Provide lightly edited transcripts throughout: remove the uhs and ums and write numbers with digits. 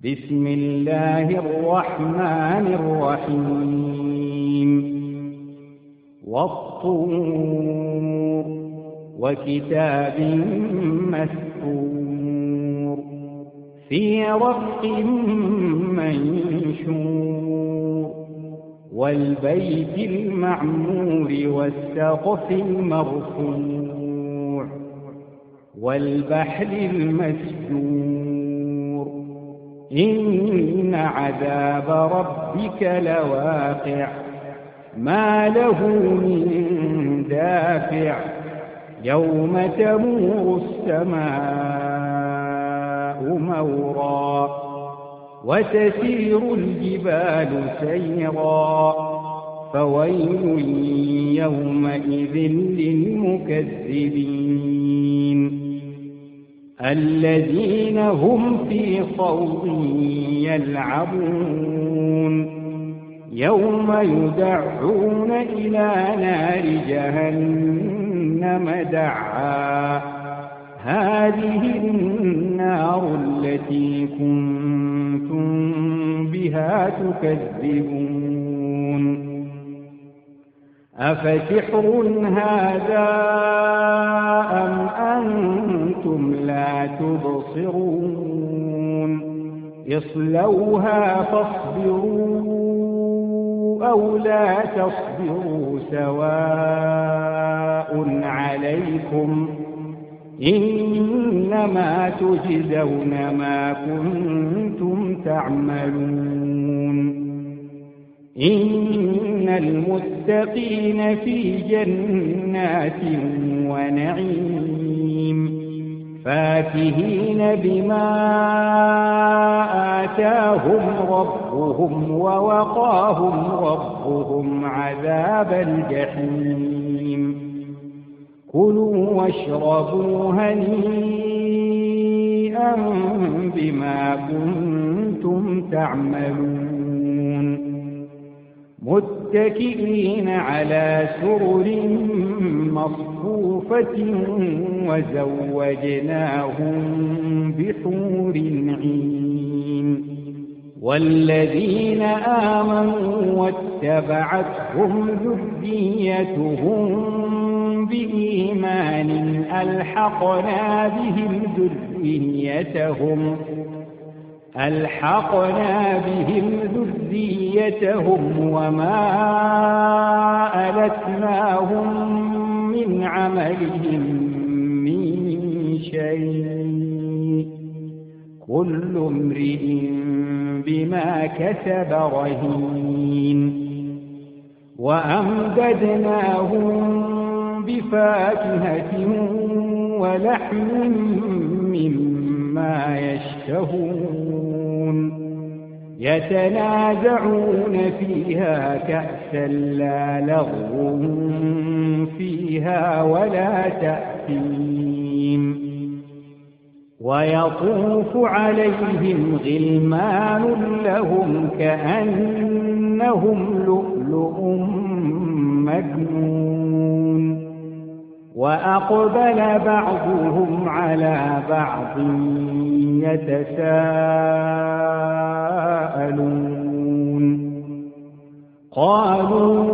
بسم الله الرحمن الرحيم والطور وكتاب مسطور في رق منشور والبيت المعمور والسقف المرفوع والبحر المسجور إن عذاب ربك لواقع ما له من دافع يوم تمور السماء مورا وتسير الجبال سيرا فويل يومئذ للمكذبين الذين هم في خوض يلعبون يوم يدعون إلى نار جهنم دعا هذه النار التي كنتم بها تكذبون أفسحر هذا أم أنتم لا تبصرون اصلوها فاصبروا أو لا تصبروا سواء عليكم إنما تجزون ما كنتم تعملون إن المتقين في جنات ونعيم فاكهين بما آتاهم ربهم ووقاهم ربهم عذاب الجحيم كلوا واشربوا هنيئا بما كنتم تعملون متكئين على سرر مصفوفة وزوجناهم بحور عين والذين آمنوا واتبعتهم ذريتهم بإيمان ألحقنا بهم ذريتهم وما ألتناهم من عملهم من شيء كل امرئ بما كسب رهين وأمددناهم بفاكهة ولحم مما يشتهون يتنازعون فيها كأسا لا لغو فيها ولا تأثيم ويطوف عليهم غلمان لهم كأنهم لؤلؤ مكنون وأقبل بعضهم على بعض يتساءلون قالوا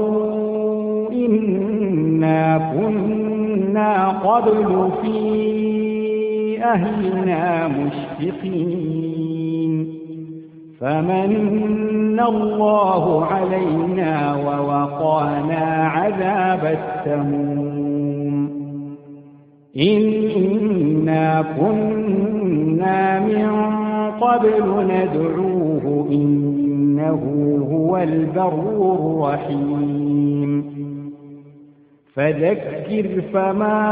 إنا كنا قبل في أهلنا مشفقين فمن الله علينا ووقانا عذاب السموم إنا كنا من قبل ندعوه إنه هو البر الرحيم فذكر فما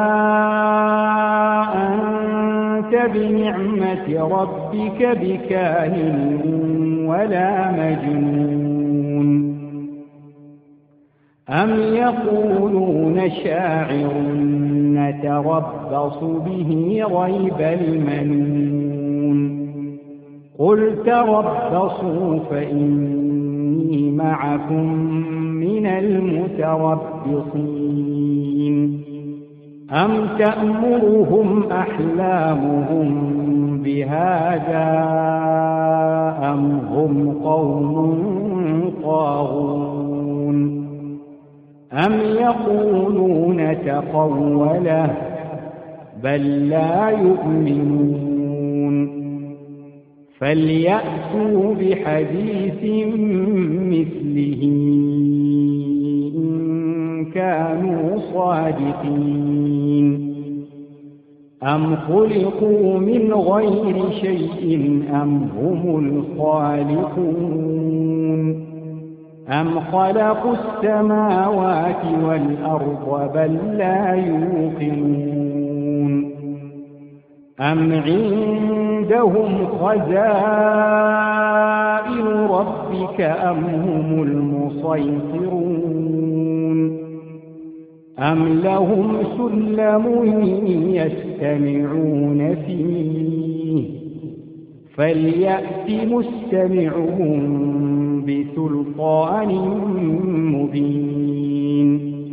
أنت بنعمة ربك بكاهن ولا مجنون أم يقولون شاعر نتربص به ريب المنون قل تربصوا فإني معكم من المتربصين أم تأمرهم أحلامهم بهذا أم يقولون تقوله بل لا يؤمنون فليأتوا بحديث مثله إن كانوا صادقين أم خلقوا من غير شيء أم هم الخالقون أم خلقوا السماوات والأرض بل لا يوقنون أم عندهم خزائن ربك أم هم المسيطرون أم لهم سلم يستمعون فيه فليأت مستمعهم بسلطان مبين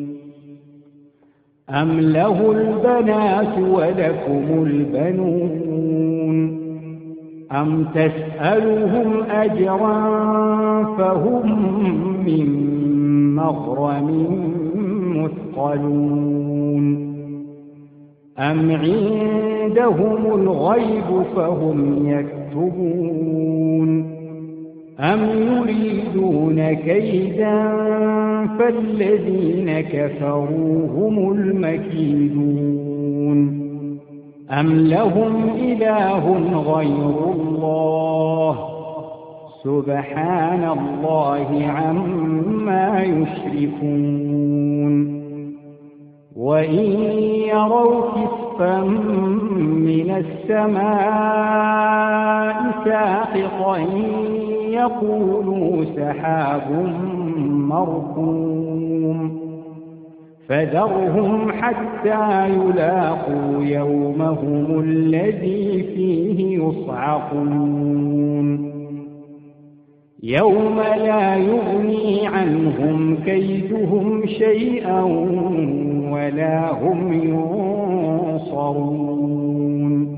أم له البنات ولكم البنون أم تسألهم أجرا فهم من مغرم مثقلون أم عندهم الغيب فهم يكتبون أم يريدون كيدا فالذين كفروا هم المكيدون أم لهم إله غير الله سبحان الله عما يشركون وإن يروا كسفا من السماء ساقطا يقولوا سحاب مركوم فذرهم حتى يلاقوا يومهم الذي فيه يصعقون يوم لا يغني عنهم كيدهم شيئا ولا هم ينصرون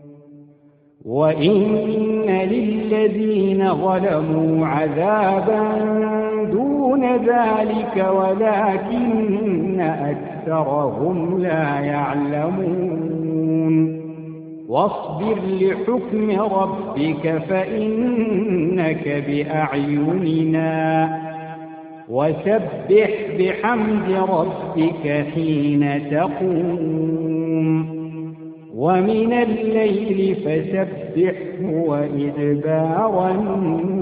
وإن للذين ظلموا عذابا دون ذلك ولكن أكثرهم لا يعلمون واصبر لحكم ربك فإنك بأعيننا وسبح بحمد ربك حين تقوم ومن الليل فسبحه وإدبار النجوم